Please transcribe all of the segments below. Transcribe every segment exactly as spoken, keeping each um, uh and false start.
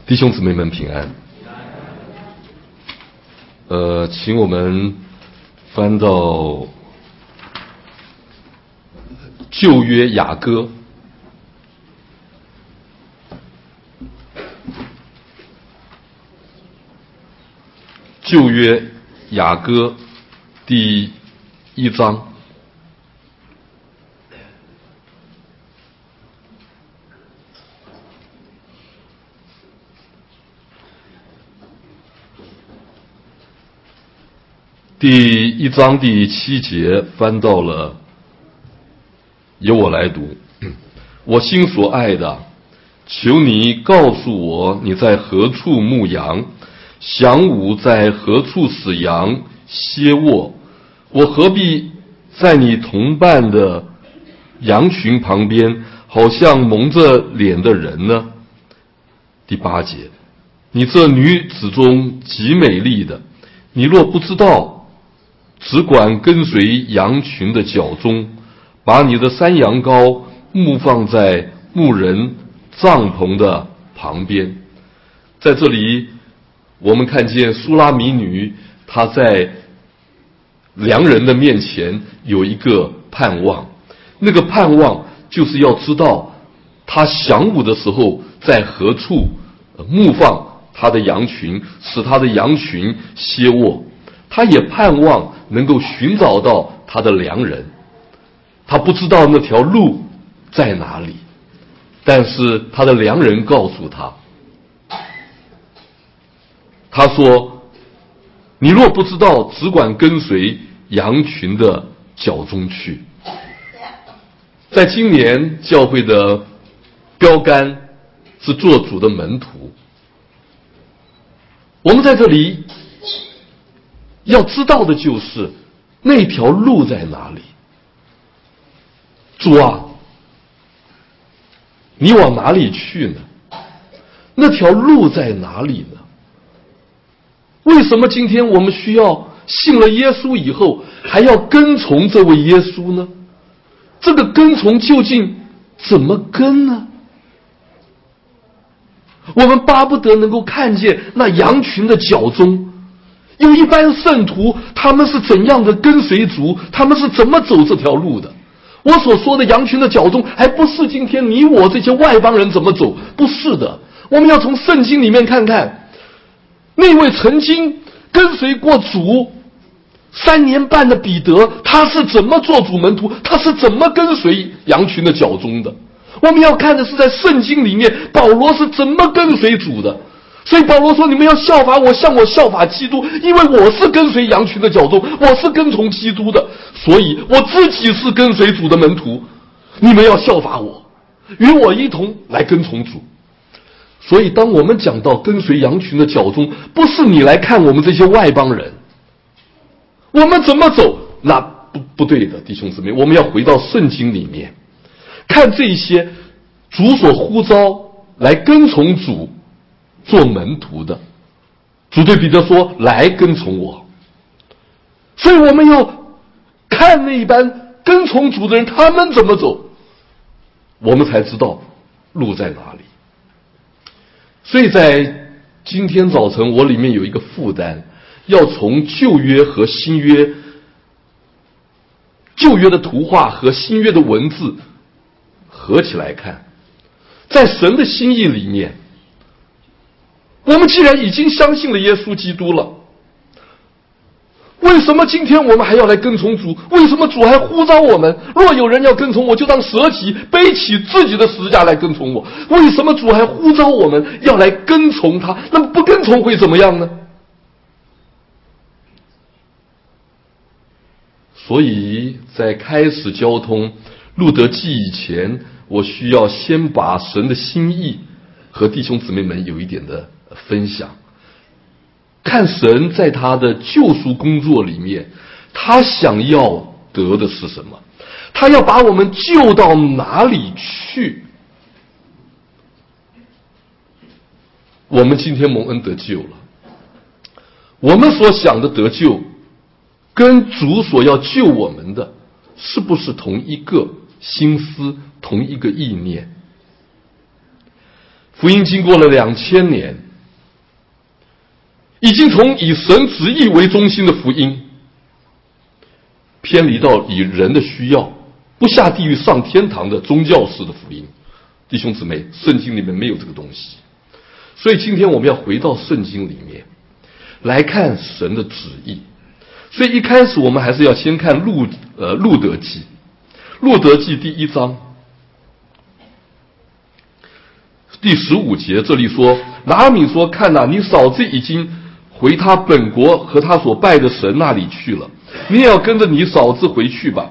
弟兄姊妹们平安。呃，请我们翻到旧约雅歌，旧约雅歌第一章。第一章第七节翻到了，由我来读。我心所爱的，求你告诉我你在何处牧羊，晌午在何处使羊歇卧，我何必在你同伴的羊群旁边，好像蒙着脸的人呢？第八节，你这女子中极美丽的，你若不知道，只管跟随羊群的脚中，把你的山羊羔牧放在牧人帐篷的旁边。在这里我们看见苏拉米女，她在良人的面前有一个盼望，那个盼望就是要知道她晌午的时候在何处牧放她的羊群，使她的羊群歇卧。她也盼望能够寻找到她的良人，她不知道那条路在哪里，但是她的良人告诉她，他说，你若不知道，只管跟随羊群的脚中去。在今年教会的标杆是做主的门徒，我们在这里要知道的就是那条路在哪里。主啊，你往哪里去呢？那条路在哪里呢？为什么今天我们需要信了耶稣以后还要跟从这位耶稣呢？这个跟从究竟怎么跟呢？我们巴不得能够看见那羊群的脚中有一班圣徒，他们是怎样的跟随主，他们是怎么走这条路的。我所说的羊群的脚中，还不是今天你我这些外邦人怎么走，不是的。我们要从圣经里面看看那位曾经跟随过主三年半的彼得，他是怎么做主门徒，他是怎么跟随羊群的脚中的。我们要看的是在圣经里面保罗是怎么跟随主的。所以保罗说，你们要效法我，像我效法基督，因为我是跟随羊群的脚中，我是跟从基督的，所以我自己是跟随主的门徒，你们要效法我，与我一同来跟从主。所以当我们讲到跟随羊群的脚中，不是你来看我们这些外邦人我们怎么走，那不不对的，弟兄姊妹，我们要回到圣经里面看这些主所呼召来跟从主做门徒的。主对彼得说，来跟从我。所以我们要看那一班跟从主的人他们怎么走，我们才知道路在哪里。所以在今天早晨我里面有一个负担，要从旧约和新约，旧约的图画和新约的文字合起来看。在神的心意里面，我们既然已经相信了耶稣基督了，为什么今天我们还要来跟从主？为什么主还呼召我们，若有人要跟从我，就当舍己背起自己的十字架来跟从我？为什么主还呼召我们要来跟从他？那么不跟从会怎么样呢？所以在开始交通路德记以前，我需要先把神的心意和弟兄姊妹们有一点的分享，看神在他的救赎工作里面，他想要得的是什么，他要把我们救到哪里去。我们今天蒙恩得救了，我们所想的得救跟主所要救我们的是不是同一个心思，同一个意念？ 福音经过了两千年，已经从以神旨意为中心的福音，偏离到以人的需要不下地狱上天堂的宗教式的福音。弟兄姊妹，圣经里面没有这个东西。所以今天我们要回到圣经里面来看神的旨意。所以一开始我们还是要先看路呃路得记，路得记第一章第十五节，这里说，拿俄米说，看哪、啊，你嫂子已经回他本国和他所拜的神那里去了，你也要跟着你嫂子回去吧。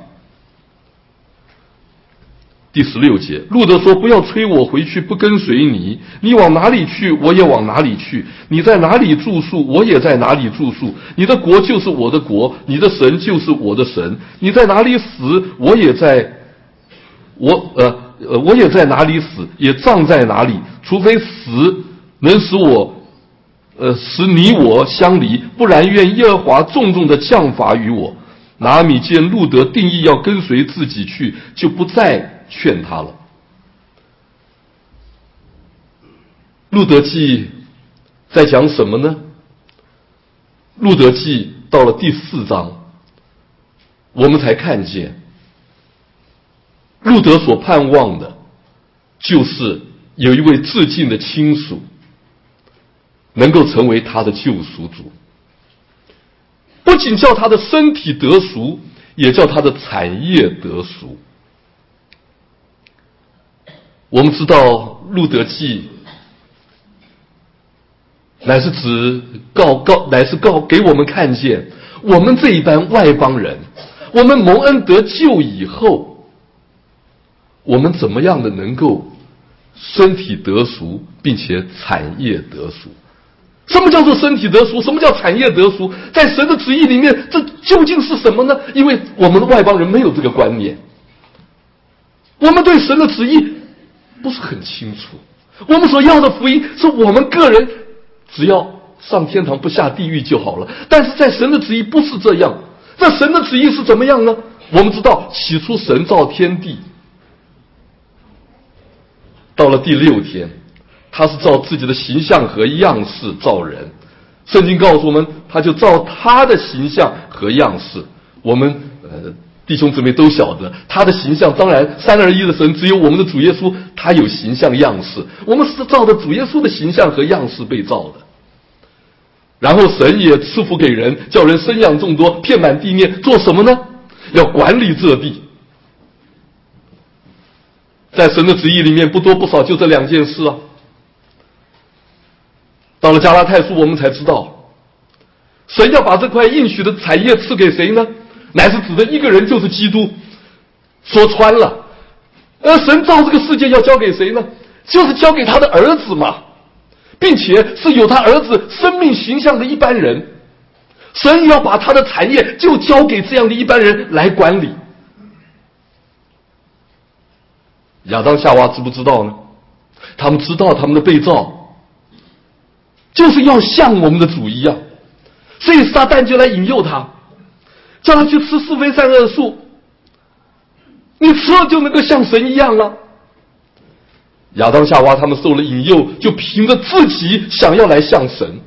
第十六节，路得说，不要催我回去不跟随你，你往哪里去我也往哪里去，你在哪里住宿我也在哪里住宿，你的国就是我的国，你的神就是我的神，你在哪里死我也在我呃呃我也在哪里死，也葬在哪里，除非死能使我呃使你我相离，不然愿耶和华重重的降罚于我。拿俄米见路得定义要跟随自己去，就不再劝他了。路得记在讲什么呢？路得记到了第四章，我们才看见路得所盼望的就是有一位至近的亲属能够成为他的救赎主，不仅叫他的身体得赎，也叫他的产业得赎。我们知道路得记乃是指告告乃是告给我们看见，我们这一般外邦人，我们蒙恩得救以后，我们怎么样的能够身体得赎，并且产业得赎。什么叫做身体得赎？什么叫产业得赎？在神的旨意里面，这究竟是什么呢？因为我们的外邦人没有这个观念，我们对神的旨意不是很清楚。我们所要的福音是我们个人只要上天堂不下地狱就好了，但是在神的旨意不是这样。那神的旨意是怎么样呢？我们知道起初神造天地，到了第六天他是照自己的形象和样式造人。圣经告诉我们，他就照他的形象和样式。我们呃弟兄姊妹都晓得，他的形象当然三而一的神只有我们的主耶稣，他有形象样式，我们是照着主耶稣的形象和样式被造的。然后神也赐福给人，叫人生养众多，遍满地面，做什么呢？要管理这地。在神的旨意里面不多不少就这两件事啊。到了加拉太书我们才知道，神要把这块应许的产业赐给谁呢？乃是指的一个人，就是基督。说穿了，而神造这个世界要交给谁呢？就是交给他的儿子嘛，并且是有他儿子生命形象的一般人。神要把他的产业就交给这样的一般人来管理。亚当夏娃知不知道呢？他们知道他们的被造就是要像我们的主一样，所以撒旦就来引诱他，叫他去吃是非善恶树，你吃了就能够像神一样了。亚当夏娃他们受了引诱，就凭着自己想要来像神。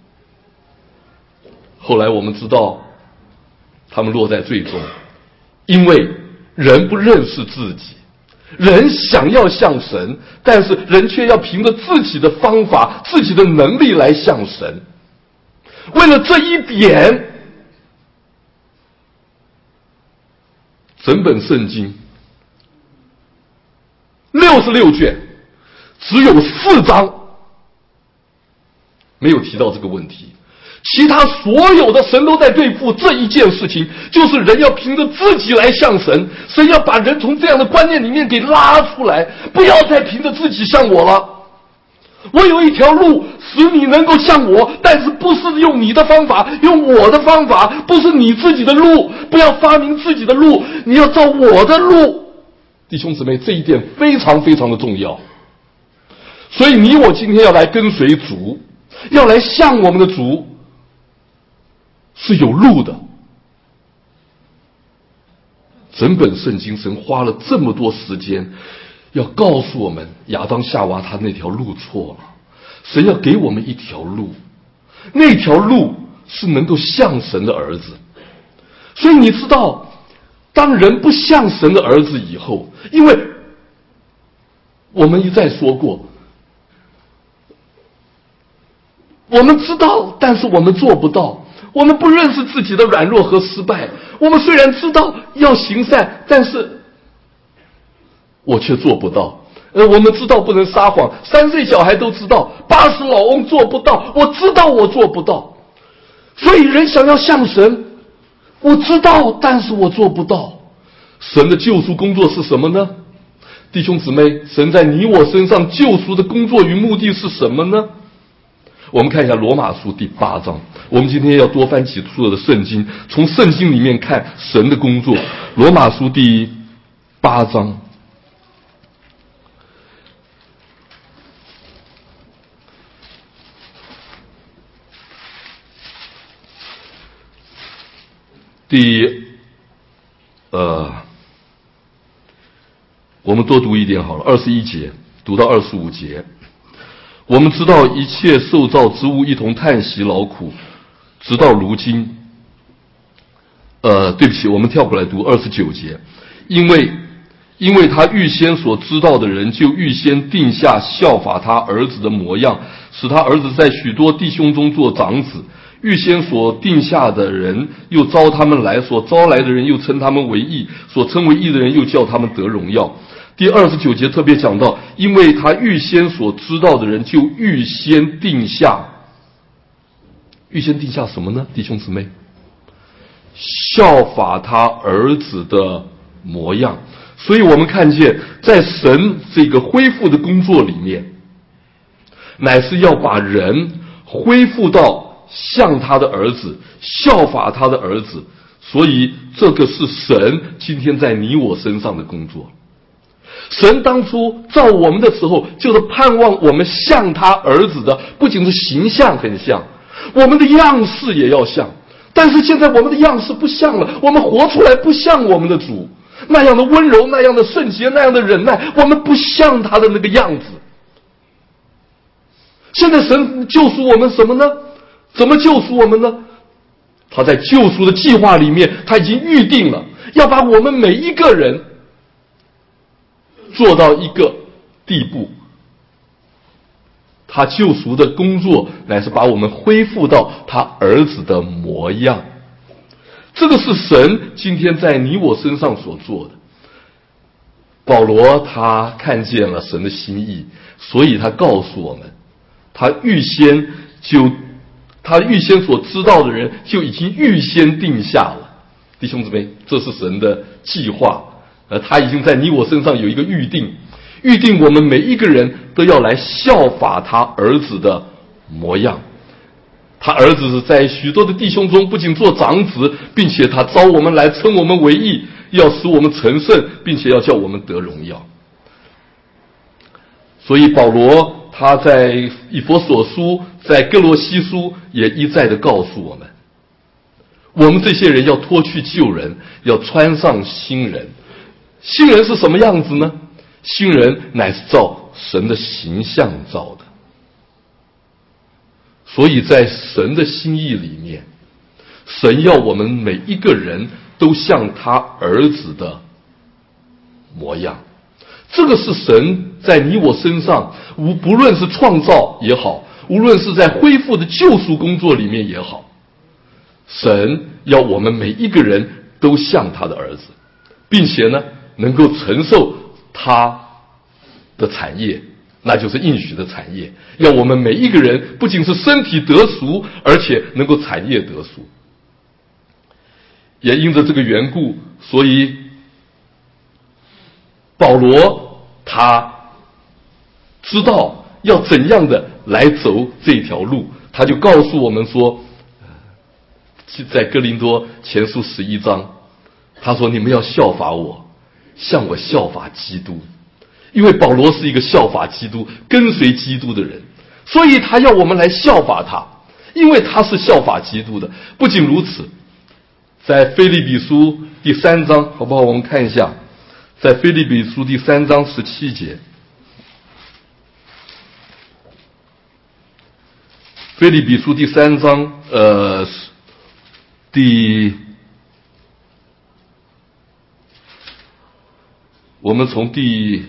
后来我们知道他们落在罪中，因为人不认识自己，人想要像神，但是人却要凭着自己的方法自己的能力来像神。为了这一点，整本圣经六十六卷只有四章没有提到这个问题，其他所有的神都在对付这一件事情，就是人要凭着自己来像神。神要把人从这样的观念里面给拉出来，不要再凭着自己像我了。我有一条路使你能够像我，但是不是用你的方法，用我的方法，不是你自己的路，不要发明自己的路，你要照我的路。弟兄姊妹，这一点非常非常的重要。所以你我今天要来跟随主，要来像我们的主，是有路的。整本圣经神花了这么多时间， 要告诉我们亚当夏娃他那条路错了，神要给我们一条路，那条路是能够像神的儿子。所以你知道，当人不像神的儿子以后，因为我们一再说过，我们知道，但是我们做不到。我们不认识自己的软弱和失败。我们虽然知道要行善，但是我却做不到。呃，我们知道不能撒谎，三岁小孩都知道，八十老翁做不到。我知道我做不到。所以人想要像神，我知道，但是我做不到。神的救赎工作是什么呢？弟兄姊妹，神在你我身上救赎的工作与目的是什么呢？我们看一下罗马书第八章。我们今天要多翻几处的圣经，从圣经里面看神的工作。罗马书第八章第呃我们多读一点好了，二十一节读到二十五节。我们知道一切受造之物一同叹息劳苦，直到如今。呃，对不起，我们跳过来读二十九节。因为因为他预先所知道的人，就预先定下效法他儿子的模样，使他儿子在许多弟兄中做长子。预先所定下的人，又招他们来；所招来的人，又称他们为义；所称为义的人，又叫他们得荣耀。第二十九节特别讲到，因为他预先所知道的人，就预先定下。预先定下什么呢？弟兄姊妹，效法他儿子的模样。所以我们看见，在神这个恢复的工作里面，乃是要把人恢复到像他的儿子，效法他的儿子。所以这个是神今天在你我身上的工作。神当初造我们的时候，就是盼望我们像他儿子的，不仅是形象很像，我们的样式也要像。但是现在我们的样式不像了，我们活出来不像我们的主，那样的温柔，那样的圣洁，那样的忍耐，我们不像他的那个样子。现在神救赎我们什么呢？怎么救赎我们呢？他在救赎的计划里面，他已经预定了，要把我们每一个人做到一个地步。他救赎的工作乃是把我们恢复到他儿子的模样。这个是神今天在你我身上所做的。保罗他看见了神的心意，所以他告诉我们，他预先就他预先所知道的人，就已经预先定下了。弟兄姊妹，这是神的计划，而他已经在你我身上有一个预定，预定我们每一个人都要来效法他儿子的模样。他儿子是在许多的弟兄中不仅做长子，并且他招我们来，称我们为义，要使我们成圣，并且要叫我们得荣耀。所以保罗他在以弗所书，在哥罗西书也一再的告诉我们，我们这些人要脱去旧人，要穿上新人。新人是什么样子呢？新人乃是照神的形象造的。所以在神的心意里面，神要我们每一个人都像他儿子的模样。这个是神在你我身上，无不论是创造也好，无论是在恢复的救赎工作里面也好，神要我们每一个人都像他的儿子，并且呢能够承受他的产业，那就是应许的产业。要我们每一个人不仅是身体得赎，而且能够产业得赎。也因着这个缘故，所以保罗他知道要怎样的来走这条路，他就告诉我们说，在哥林多前书十一章，他说你们要效法我，像我效法基督。因为保罗是一个效法基督，跟随基督的人，所以他要我们来效法他，因为他是效法基督的。不仅如此，在腓立比书第三章，好不好？我们看一下在腓立比书第三章十七节，腓立比书第三章，呃，第，我们从第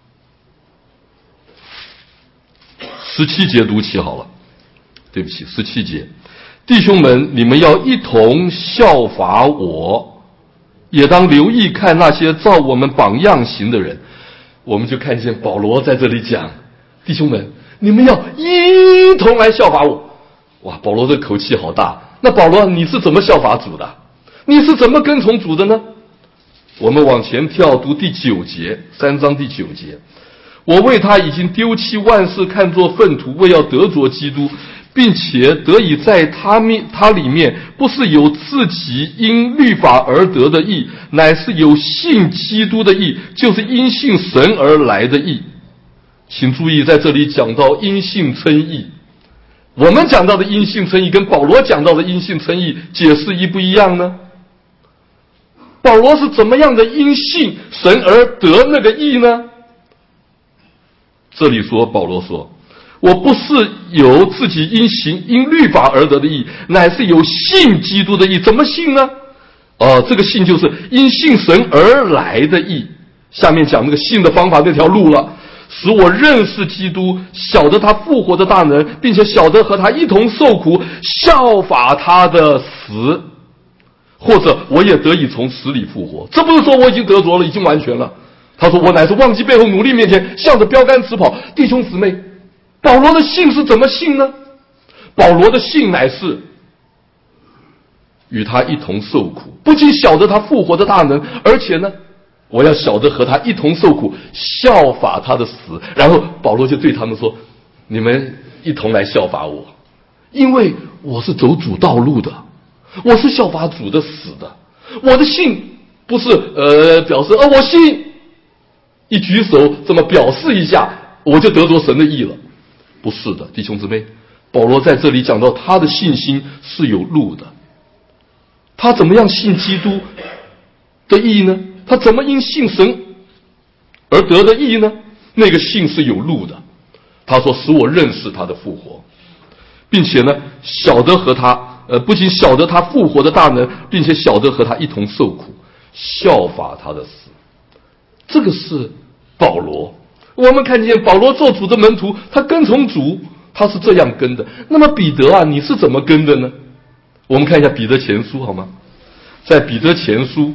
十七节读起好了。对不起，十七节，弟兄们，你们要一同效法我，也当留意看那些照我们榜样行的人。我们就看见保罗在这里讲，弟兄们，你们要一同来效法我。哇，保罗这口气好大。那保罗，你是怎么效法主的？你是怎么跟从主的呢？我们往前跳读第九节，三章第九节。我为他已经丢弃万事，看作粪土，为要得着基督，并且得以在他面他里面，不是有自己因律法而得的义，乃是有信基督的义，就是因信神而来的义。请注意，在这里讲到因信称义，我们讲到的因信称义跟保罗讲到的因信称义解释一不一样呢？保罗是怎么样的因信神而得那个义呢？这里说，保罗说，我不是有自己因行因律法而得的义，乃是有信基督的义。怎么信呢？呃，这个信就是因信神而来的义。下面讲那个信的方法那条路了，使我认识基督，晓得他复活的大能，并且晓得和他一同受苦，效法他的死，或者我也得以从死里复活。这不是说我已经得着了，已经完全了。他说，我乃是忘记背后，努力面前，向着标杆直跑。弟兄姊妹，保罗的信是怎么信呢？保罗的信乃是与他一同受苦，不仅晓得他复活的大能，而且呢，我要晓得和他一同受苦，效法他的死。然后保罗就对他们说，你们一同来效法我，因为我是走主道路的，我是效法主的死的。我的信不是呃表示呃我信，一举手这么表示一下，我就得着神的义了。不是的，弟兄姊妹，保罗在这里讲到他的信心是有路的。他怎么样信基督的义呢？他怎么因信神而得的义呢？那个信是有路的。他说，使我认识他的复活，并且呢，晓得和他呃，不仅晓得他复活的大能，并且晓得和他一同受苦，效法他的死。这个是保罗。我们看见保罗做主的门徒，他跟从主，他是这样跟的。那么彼得啊，你是怎么跟的呢？我们看一下彼得前书好吗？在彼得前书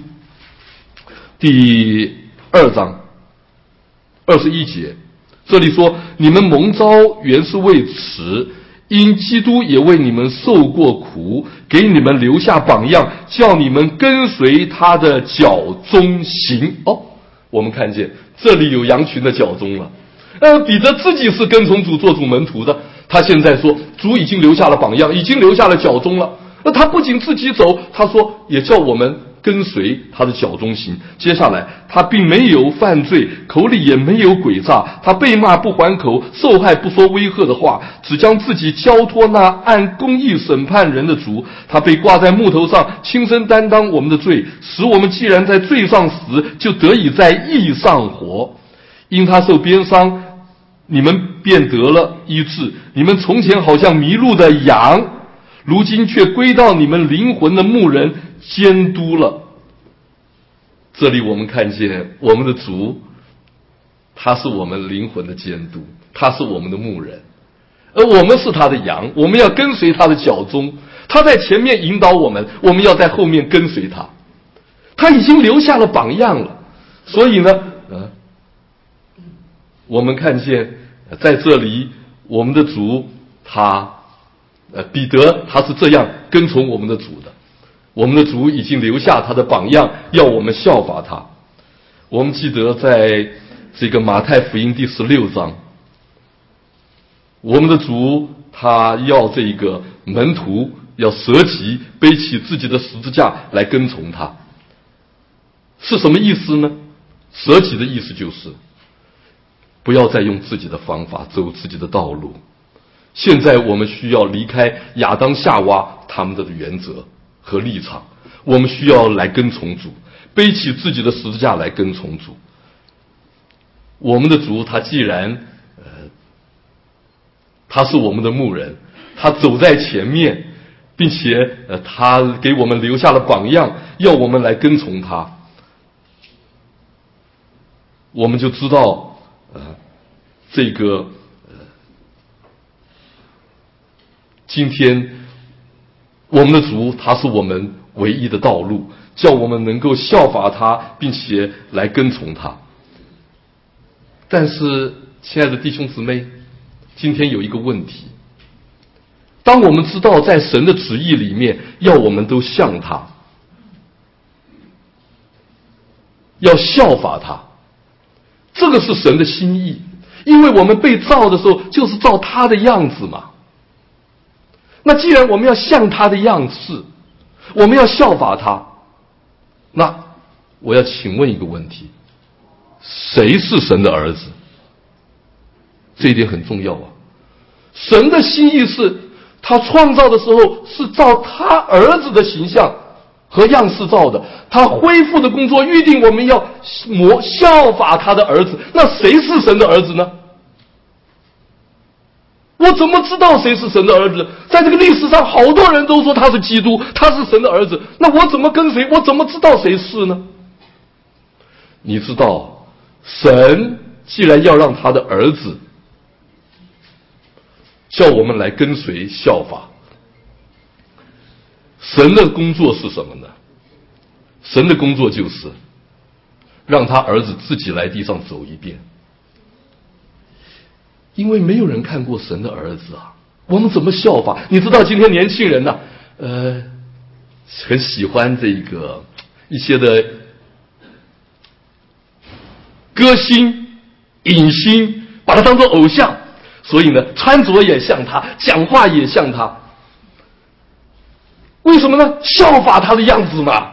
第二章二十一节，这里说，你们蒙召原是为此，因基督也为你们受过苦，给你们留下榜样，叫你们跟随他的脚中行。哦，我们看见这里有羊群的脚踪了。呃，彼得自己是跟从主做主门徒的，他现在说主已经留下了榜样，已经留下了脚踪了。那他不仅自己走，他说也叫我们跟随他的脚中行。接下来，他并没有犯罪，口里也没有诡诈，他被骂不还口，受害不说威吓的话，只将自己交托那按公义审判人的主。他被挂在木头上，亲身担当我们的罪，使我们既然在罪上死，就得以在义上活。因他受鞭伤，你们便得了医治。你们从前好像迷路的羊，如今却归到你们灵魂的牧人监督了。这里我们看见我们的主，他是我们灵魂的监督，他是我们的牧人，而我们是他的羊，我们要跟随他的脚踪。他在前面引导我们，我们要在后面跟随他。他已经留下了榜样了，所以呢，呃，我们看见在这里我们的主，他呃，彼得他是这样跟从我们的主的。我们的主已经留下他的榜样，要我们效法他。我们记得在这个马太福音第十六章，我们的主他要这个门徒要舍己，背起自己的十字架来跟从他。是什么意思呢？舍己的意思就是不要再用自己的方法走自己的道路。现在我们需要离开亚当夏娃他们的原则和立场，我们需要来跟从主，背起自己的十字架来跟从主。 我们的主他既然呃他是我们的牧人，他走在前面，并且呃他给我们留下了榜样，要我们来跟从他，我们就知道呃这个呃今天我们的主他是我们唯一的道路，叫我们能够效法他，并且来跟从他。但是亲爱的弟兄姊妹，今天有一个问题，当我们知道在神的旨意里面要我们都像他，要效法他，这个是神的心意，因为我们被造的时候就是照他的样子嘛。那既然我们要像他的样式，我们要效法他，那我要请问一个问题，谁是神的儿子？这一点很重要啊。神的心意是他创造的时候是照他儿子的形象和样式造的，他恢复的工作预定我们要模效法他的儿子。那谁是神的儿子呢？我怎么知道谁是神的儿子？在这个历史上好多人都说他是基督，他是神的儿子，那我怎么跟随？我怎么知道谁是呢？你知道，神既然要让他的儿子叫我们来跟随效法，神的工作是什么呢？神的工作就是让他儿子自己来地上走一遍，因为没有人看过神的儿子啊，我们怎么效法？你知道今天年轻人呢、啊，呃，很喜欢这个一些的歌星、影星，把他当作偶像，所以呢，穿着也像他，讲话也像他。为什么呢？效法他的样子嘛。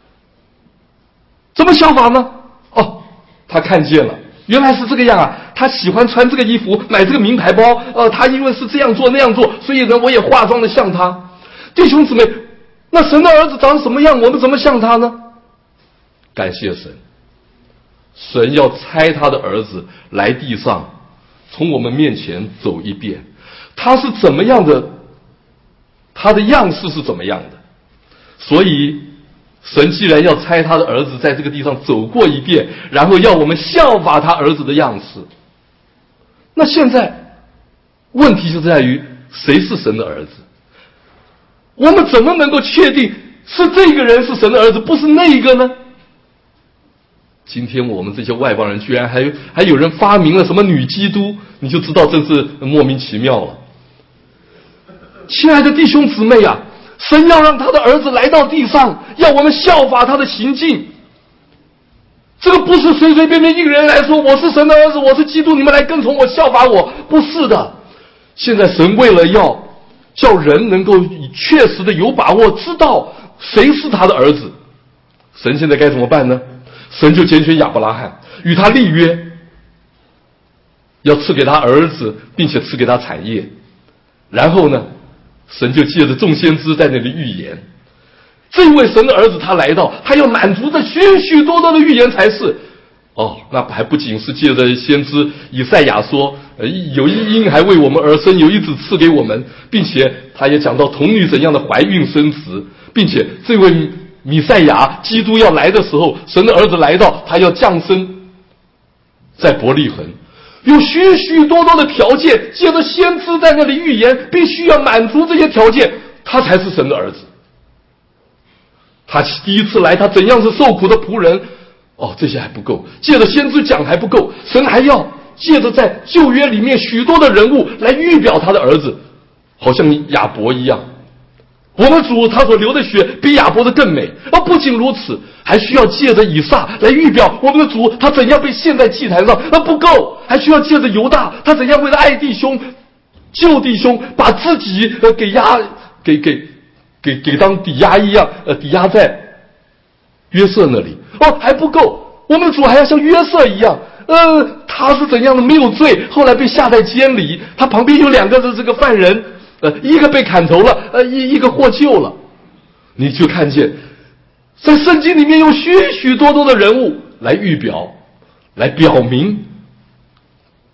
怎么效法呢？哦，他看见了，原来是这个样啊！他喜欢穿这个衣服，买这个名牌包，呃，他因为是这样做那样做，所以呢，我也化妆的像他。弟兄姊妹，那神的儿子长什么样？我们怎么像他呢？感谢神，神要差他的儿子来地上，从我们面前走一遍。他是怎么样的？他的样式是怎么样的？所以神既然要差他的儿子在这个地上走过一遍，然后要我们效法他儿子的样式，那现在问题就在于谁是神的儿子？我们怎么能够确定是这个人是神的儿子，不是那个呢？今天我们这些外邦人居然还有还有人发明了什么女基督，你就知道真是莫名其妙了。亲爱的弟兄姊妹啊，神要让他的儿子来到地上，要我们效法他的行径。这个不是随随便便一个人来说我是神的儿子，我是基督，你们来跟从我效法我，不是的。现在神为了要叫人能够确实的有把握知道谁是他的儿子，神现在该怎么办呢？神就拣选亚伯拉罕，与他立约，要赐给他儿子，并且赐给他产业。然后呢，神就借着众先知在那里预言，这位神的儿子他来到，他要满足着许许多多的预言才是。哦，那还不仅是借着先知以赛亚说，呃，有一婴还为我们而生，有一子赐给我们，并且他也讲到童女怎样的怀孕生子，并且这位弥赛亚基督要来的时候，神的儿子来到，他要降生在伯利恒，有许许多多的条件，借着先知在那里预言，必须要满足这些条件，他才是神的儿子。他第一次来，他怎样是受苦的仆人，哦，这些还不够，借着先知讲还不够，神还要借着在旧约里面许多的人物来预表他的儿子，好像亚伯一样。我们主他所流的血比亚伯的更美，而不仅如此，还需要借着以撒来预表我们的主他怎样被献在祭坛上，而不够，还需要借着犹大他怎样为了爱弟兄救弟兄，把自己呃给压给给给给当抵押一样，呃抵押在约瑟那里。哦，还不够，我们的主还要像约瑟一样，呃他是怎样的没有罪，后来被下在监里，他旁边有两个的这个犯人，呃，一个被砍头了，呃，一一个获救了。你就看见，在圣经里面有许许多多的人物来预表，来表明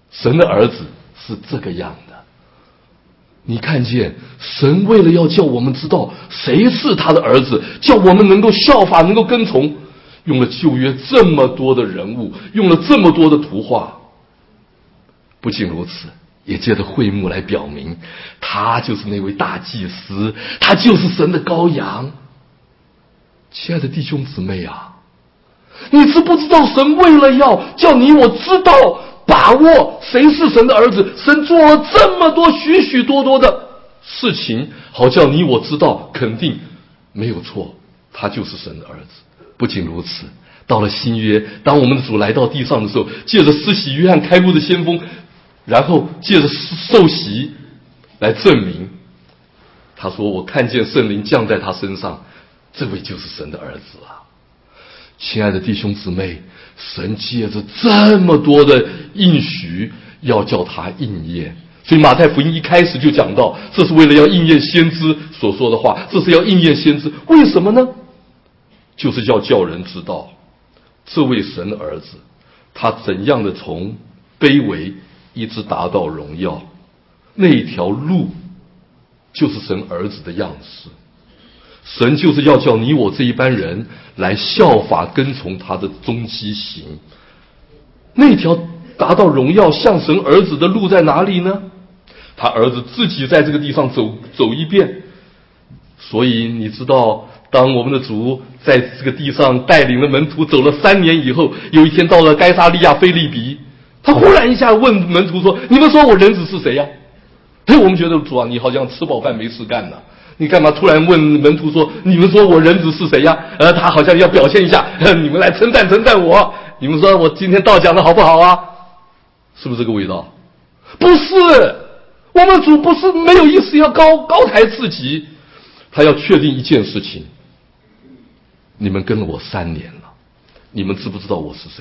神的儿子是这个样的。你看见神为了要叫我们知道谁是他的儿子，叫我们能够效法，能够跟从，用了旧约这么多的人物，用了这么多的图画。不仅如此，也借着会幕来表明他就是那位大祭司，他就是神的羔羊。亲爱的弟兄姊妹啊，你知不知道神为了要叫你我知道把握谁是神的儿子，神做了这么多许许多多的事情，好叫你我知道肯定没有错，他就是神的儿子。不仅如此，到了新约，当我们的主来到地上的时候，借着施洗约翰开路的先锋，然后借着受洗来证明，他说我看见圣灵降在他身上，这位就是神的儿子啊。亲爱的弟兄姊妹，神借着这么多的应许要叫他应验，所以马太福音一开始就讲到，这是为了要应验先知所说的话，这是要应验先知。为什么呢？就是要叫人知道这位神的儿子他怎样的从卑微一直达到荣耀，那一条路就是神儿子的样式。神就是要叫你我这一般人来效法跟从他的踪迹行。那条达到荣耀像神儿子的路在哪里呢？他儿子自己在这个地上走走一遍。所以你知道，当我们的主在这个地上带领了门徒走了三年以后，有一天到了该撒利亚腓利比，他忽然一下问门徒说，你们说我人子是谁呀？哎，我们觉得主啊，你好像吃饱饭没事干呢，你干嘛突然问门徒说，你们说我人子是谁呀？呃，他好像要表现一下，呃，你们来称赞称赞我，你们说我今天道讲的好不好啊？是不是这个味道？不是，我们主不是没有意思要高高抬自己，他要确定一件事情，你们跟了我三年了，你们知不知道我是谁？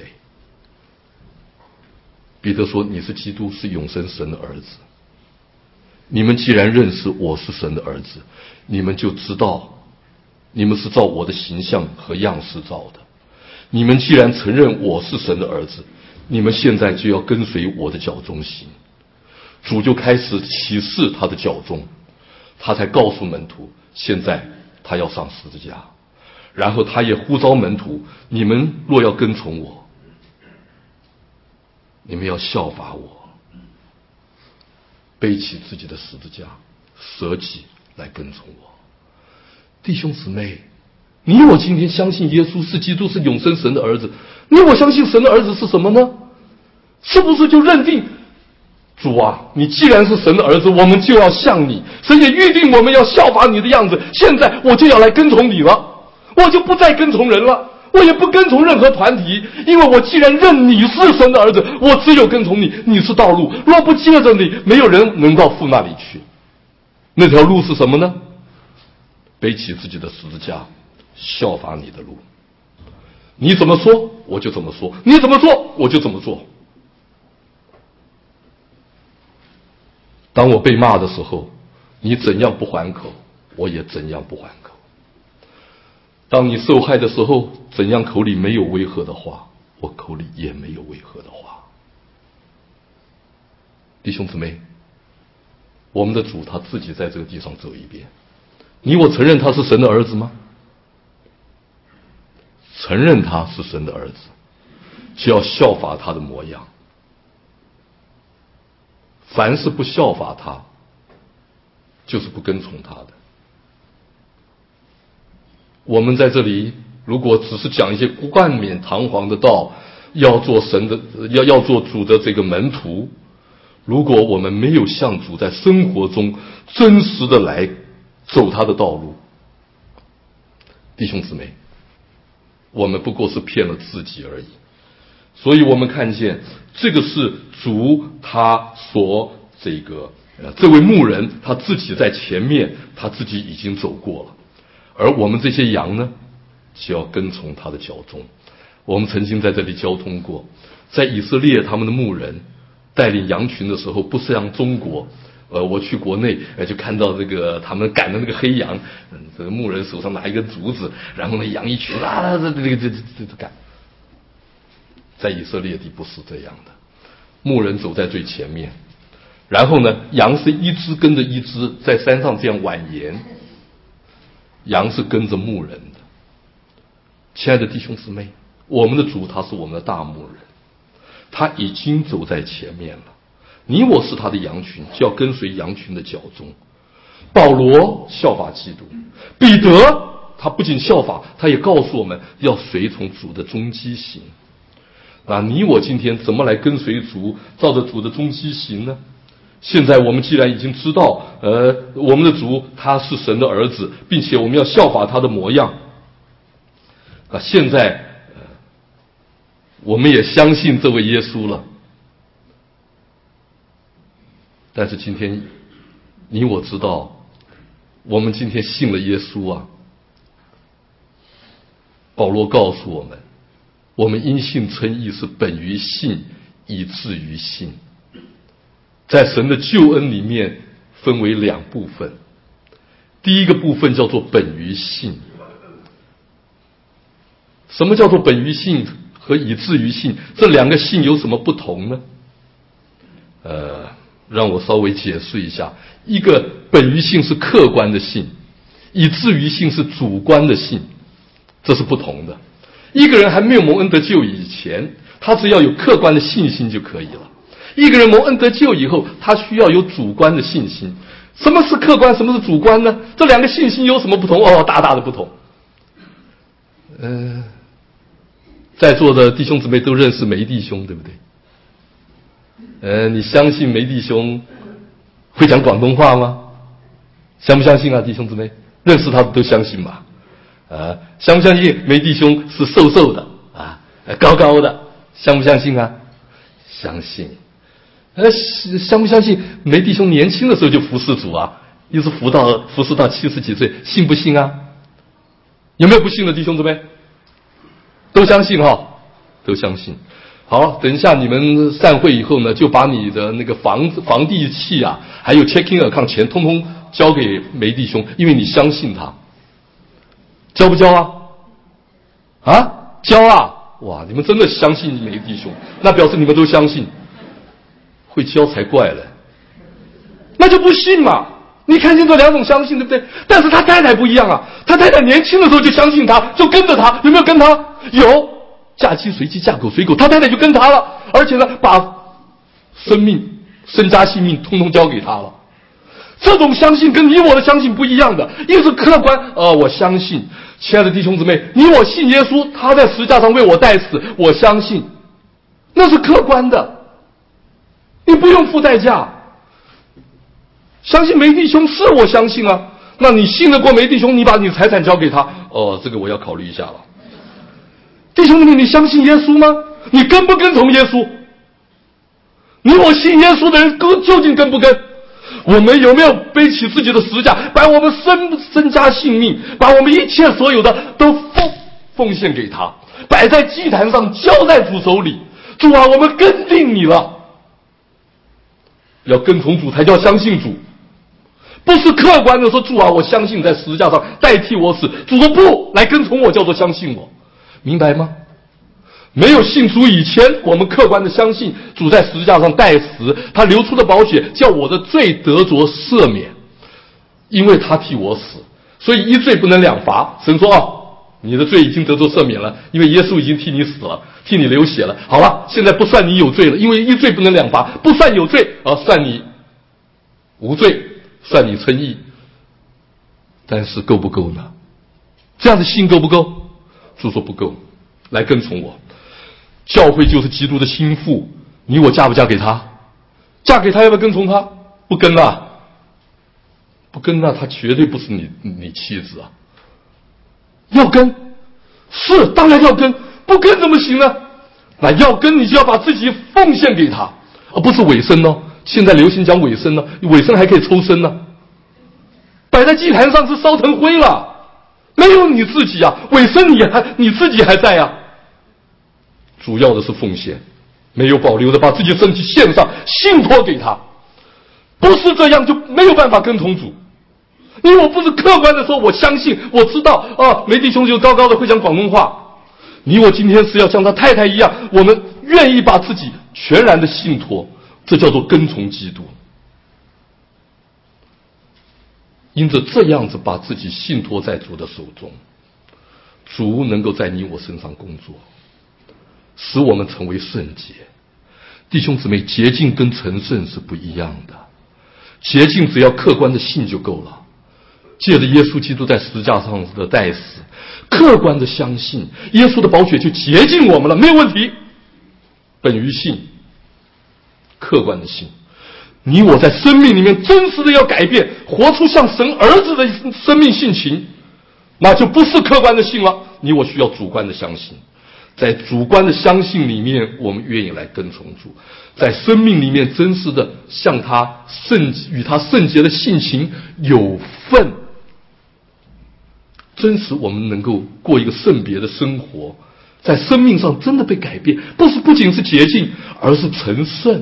彼得说，你是基督，是永生神的儿子。你们既然认识我是神的儿子，你们就知道你们是照我的形象和样式造的。你们既然承认我是神的儿子，你们现在就要跟随我的脚中行。主就开始启示他的脚中，他才告诉门徒，现在他要上十字架。然后他也呼召门徒，你们若要跟从我，你们要效法我，背起自己的十字架，舍己来跟从我。弟兄姊妹，你我今天相信耶稣是基督，是永生神的儿子，你我相信神的儿子是什么呢？是不是就认定主啊，你既然是神的儿子，我们就要像你，神也预定我们要效法你的样子，现在我就要来跟从你了，我就不再跟从人了，我也不跟从任何团体，因为我既然认你是神的儿子，我只有跟从你，你是道路，若不接着你，没有人能到父那里去。那条路是什么呢？背起自己的十字架，效法你的路。你怎么说我就怎么说，你怎么做我就怎么做。当我被骂的时候，你怎样不还口，我也怎样不还口。当你受害的时候，怎样口里没有违和的话，我口里也没有违和的话。弟兄姊妹，我们的主他自己在这个地上走一遍，你我承认他是神的儿子吗？承认他是神的儿子，就要效法他的模样。凡是不效法他，就是不跟从他的。我们在这里如果只是讲一些冠冕堂皇的道，要做神的要要做主的这个门徒，如果我们没有向主在生活中真实的来走他的道路，弟兄姊妹，我们不过是骗了自己而已。所以我们看见这个是主他所这个呃这位牧人他自己在前面，他自己已经走过了，而我们这些羊呢，就要跟从他的脚中。我们曾经在这里交通过，在以色列他们的牧人带领羊群的时候，不是像中国，呃，我去国内，呃，就看到这个他们赶的那个黑羊，嗯，这个牧人手上拿一根竹子，然后呢，羊一群啊，这这这这这这赶。在以色列地不是这样的， 牧人走在最前面，然后呢，羊是一只跟着一只在山上这样蜿蜒，羊是跟着牧人的。亲爱的弟兄姊妹，我们的主他是我们的大牧人，他已经走在前面了，你我是他的羊群，就要跟随羊群的脚踪。保罗效法基督，彼得他不仅效法，他也告诉我们要随从主的踪迹行。那你我今天怎么来跟随主，照着主的踪迹行呢？现在我们既然已经知道呃，我们的主他是神的儿子，并且我们要效法他的模样，那现在、呃、我们也相信这位耶稣了。但是今天你我知道，我们今天信了耶稣啊，保罗告诉我们，我们因信称义是本于信，以至于信。在神的救恩里面分为两部分，第一个部分叫做本于信。什么叫做本于信和以至于信？这两个信有什么不同呢？呃，让我稍微解释一下。一个本于信是客观的信，以至于信是主观的信，这是不同的。一个人还没有蒙恩得救以前，他只要有客观的信心就可以了。一个人蒙恩得救以后，他需要有主观的信心。什么是客观，什么是主观呢？这两个信心有什么不同？哦，大大的不同。呃，在座的弟兄姊妹都认识梅弟兄，对不对？呃，你相信梅弟兄会讲广东话吗？相不相信啊，弟兄姊妹？认识他的都相信吧？啊，相不相信梅弟兄是瘦瘦的啊，高高的？相不相信啊？相信。呃，相不相信梅弟兄年轻的时候就服侍主啊，一直服到服侍到七十几岁，信不信啊？有没有不信的弟兄姊妹？都相信哈、哦，都相信。好，等一下你们散会以后呢，就把你的那个房房地契啊，还有 checking account 钱，通通交给梅弟兄，因为你相信他。交不交啊？啊，交啊！哇，你们真的相信梅弟兄，那表示你们都相信。会交才怪了，那就不信嘛。你看见这两种相信，对不对？但是他太太不一样啊，他太太年轻的时候就相信他，就跟着他，有没有跟他？有，嫁鸡随鸡，嫁狗随狗，他太太就跟他了，而且呢，把生命、身家性命通通交给他了。这种相信跟你我的相信不一样的，一是客观，呃，我相信，亲爱的弟兄姊妹，你我信耶稣，他在十字架上为我代死，我相信，那是客观的。你不用付代价，相信梅弟兄是我相信啊，那你信得过梅弟兄，你把你财产交给他，哦，这个我要考虑一下了。弟兄们，你相信耶稣吗？你跟不跟从耶稣？你我信耶稣的人究竟跟不跟？我们有没有背起自己的十字架，把我们身身家性命，把我们一切所有的都奉奉献给他，摆在祭坛上，交在主手里。主啊，我们跟定你了。要跟从主才叫相信主，不是客观的说主啊，我相信在十字架上代替我死。主说不，来跟从我叫做相信我，明白吗？没有信主以前，我们客观的相信主在十字架上代死，他流出的宝血叫我的罪得着赦免，因为他替我死，所以一罪不能两罚。神说哦，你的罪已经得着赦免了，因为耶稣已经替你死了，替你流血了。好了，现在不算你有罪了，因为一罪不能两罚，不算有罪啊，算你无罪，算你称义。但是够不够呢？这样的信够不够？主说不够，来跟从我。教会就是基督的心腹，你我嫁不嫁给他？嫁给他要不要跟从他？不跟啊，不跟啊，他绝对不是你你妻子啊。要跟，是当然要跟，不跟怎么行呢？那要跟你就要把自己奉献给他，而不是委身哦。现在流行讲委身呢，委身还可以抽身呢，摆在祭坛上是烧成灰了，没有你自己啊，委身你还你自己还在啊。主要的是奉献，没有保留的把自己身体献上，信托给他，不是这样就没有办法跟从主。因为我不是客观的说我相信我知道哦，梅弟兄就高高的会讲广东话。你我今天是要像他太太一样，我们愿意把自己全然的信托，这叫做跟从基督。因着这样子把自己信托在主的手中，主能够在你我身上工作，使我们成为圣洁。弟兄姊妹，洁净跟成圣是不一样的。洁净只要客观的信就够了，借着耶稣基督在十字架上的代死，客观的相信耶稣的宝血就洁净我们了，没有问题。本于信，客观的信，你我在生命里面真实的要改变，活出像神儿子的生命性情，那就不是客观的信了，你我需要主观的相信。在主观的相信里面，我们愿意来跟从主，在生命里面真实的向他圣与他圣洁的性情有份，真实我们能够过一个圣别的生活，在生命上真的被改变，不是不仅是洁净，而是成圣。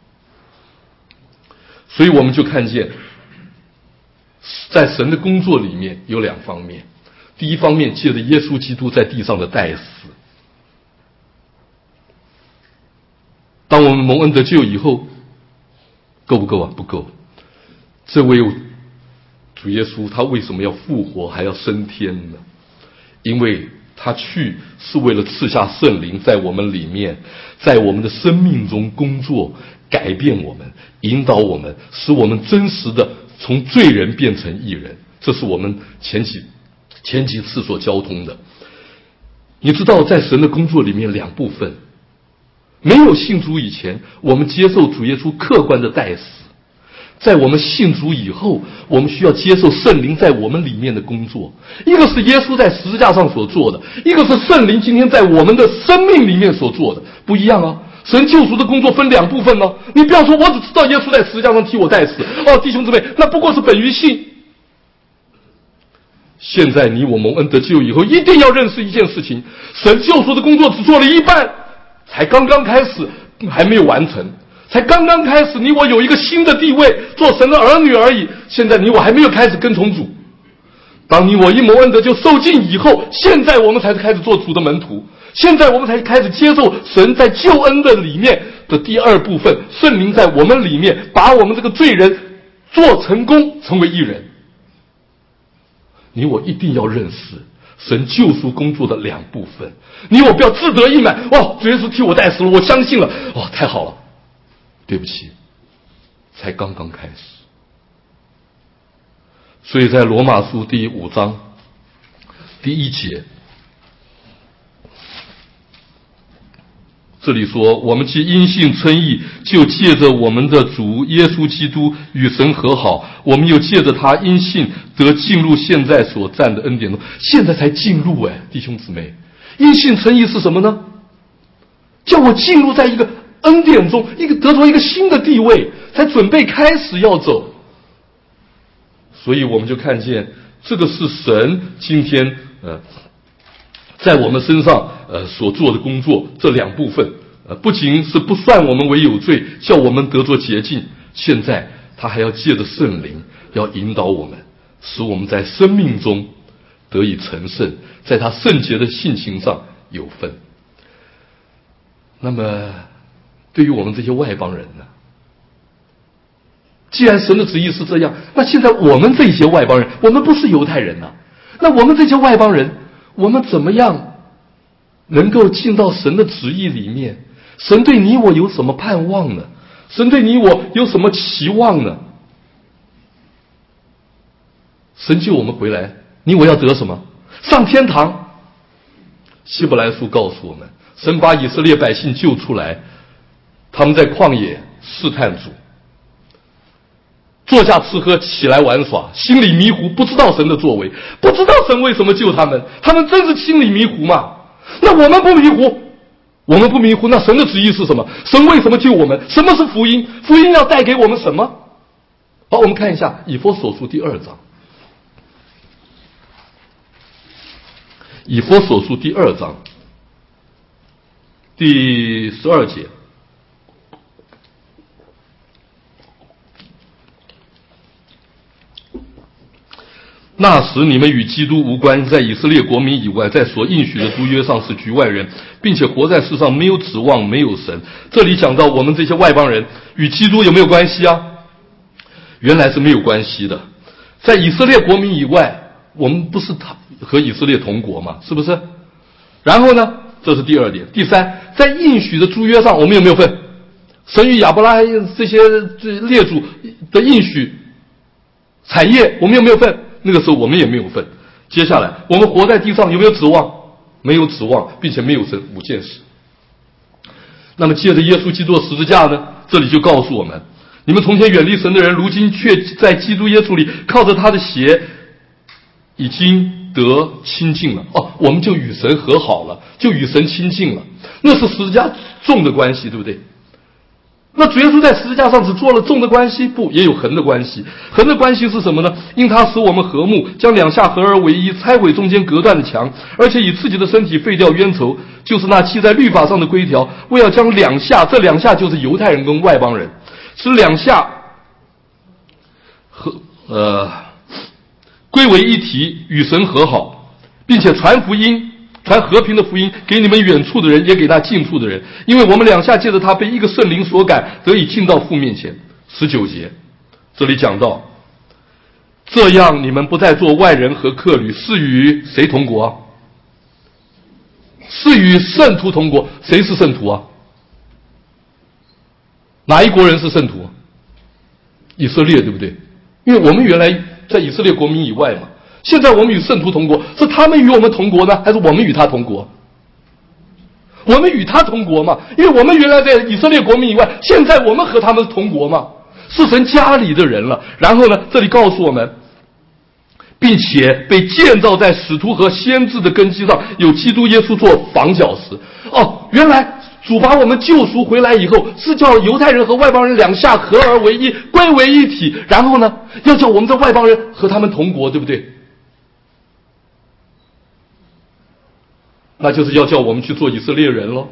所以我们就看见在神的工作里面有两方面，第一方面借着耶稣基督在地上的代死，当我们蒙恩得救以后，够不够啊？不够。这位主耶稣他为什么要复活还要升天呢？因为他去是为了赐下圣灵在我们里面，在我们的生命中工作，改变我们，引导我们，使我们真实的从罪人变成义人。这是我们前几前几次所交通的。你知道在神的工作里面两部分，没有信主以前，我们接受主耶稣客观的代死；在我们信主以后，我们需要接受圣灵在我们里面的工作。一个是耶稣在十字架上所做的，一个是圣灵今天在我们的生命里面所做的，不一样啊。神救赎的工作分两部分呢、哦，你不要说我只知道耶稣在十字架上替我代死，哦，弟兄姊妹，那不过是本于信。现在你我蒙恩得救以后，一定要认识一件事情，神救赎的工作只做了一半，才刚刚开始，还没有完成，才刚刚开始，你我有一个新的地位，做神的儿女而已。现在你我还没有开始跟从主，当你我一蒙恩得救受尽以后，现在我们才开始做主的门徒，现在我们才开始接受神在救恩的里面的第二部分，圣灵在我们里面把我们这个罪人做成功，成为义人。你我一定要认识神救赎工作的两部分，你我不要自得意满，哦，主耶稣替我代死了，我相信了，哦，太好了。对不起，才刚刚开始。所以在罗马书第五章第一节，这里说，我们既因信称义，就借着我们的主耶稣基督与神和好，我们又借着他因信得进入现在所占的恩典中。现在才进入，哎，弟兄姊妹，因信称义是什么呢？叫我进入在一个恩典中，一个得到一个新的地位，才准备开始要走。所以我们就看见这个是神今天呃在我们身上呃所做的工作，这两部分呃不仅是不算我们为有罪，叫我们得着洁净，现在他还要借着圣灵要引导我们，使我们在生命中得以成圣，在他圣洁的性情上有份。那么对于我们这些外邦人呢，既然神的旨意是这样，那现在我们这些外邦人，我们不是犹太人啊，那我们这些外邦人，我们怎么样能够进到神的旨意里面？神对你我有什么盼望呢？神对你我有什么期望呢？神救我们回来，你我要得什么？上天堂。希伯来书告诉我们，神把以色列百姓救出来，他们在旷野试探主，坐下吃喝，起来玩耍，心里迷糊，不知道神的作为，不知道神为什么救他们，他们真是心里迷糊吗？那我们不迷糊，我们不迷糊，那神的旨意是什么？神为什么救我们？什么是福音？福音要带给我们什么？好，我们看一下以弗所书第二章，以弗所书第二章第十二节， 那时你们与基督无关，在以色列国民以外，在所应许的诸约上是局外人，并且活在世上没有指望，没有神。这里讲到我们这些外邦人与基督有没有关系啊？原来是没有关系的。在以色列国民以外，我们不是和以色列同国吗？是不是？然后呢，这是第二点。第三，在应许的诸约上我们有没有份？神与亚伯拉罕这些列祖的应许产业我们有没有份？那个时候我们也没有份。接下来我们活在地上有没有指望？没有指望，并且没有神，五件事。那么借着耶稣基督的十字架呢，这里就告诉我们，你们从前远离神的人，如今却在基督耶稣里靠着他的血已经得亲近了。哦，我们就与神和好了，就与神亲近了。那是十字架重的关系，对不对？那主耶稣在十字架上只做了重的关系？不，也有横的关系。横的关系是什么呢？因他使我们和睦，将两下合而为一，拆毁中间隔断的墙，而且以自己的身体废掉冤仇，就是那记在律法上的规条，为要将两下，这两下就是犹太人跟外邦人，使两下和呃归为一体，与神和好，并且传福音，传和平的福音给你们远处的人，也给那近处的人，因为我们两下借着他被一个圣灵所感，得以进到父面前。十九节这里讲到，这样你们不再做外人和客旅，是与谁同国啊？是与圣徒同国。谁是圣徒啊？哪一国人是圣徒？以色列，对不对？因为我们原来在以色列国民以外嘛，现在我们与圣徒同国，是他们与我们同国呢，还是我们与他同国？我们与他同国嘛，因为我们原来在以色列国民以外，现在我们和他们同国嘛，是神家里的人了。然后呢，这里告诉我们，并且被建造在使徒和先知的根基上，有基督耶稣做房角石。哦，原来主把我们救赎回来以后，是叫犹太人和外邦人两下合而为一，归为一体。然后呢，要叫我们这外邦人和他们同国，对不对？那就是要叫我们去做以色列人咯，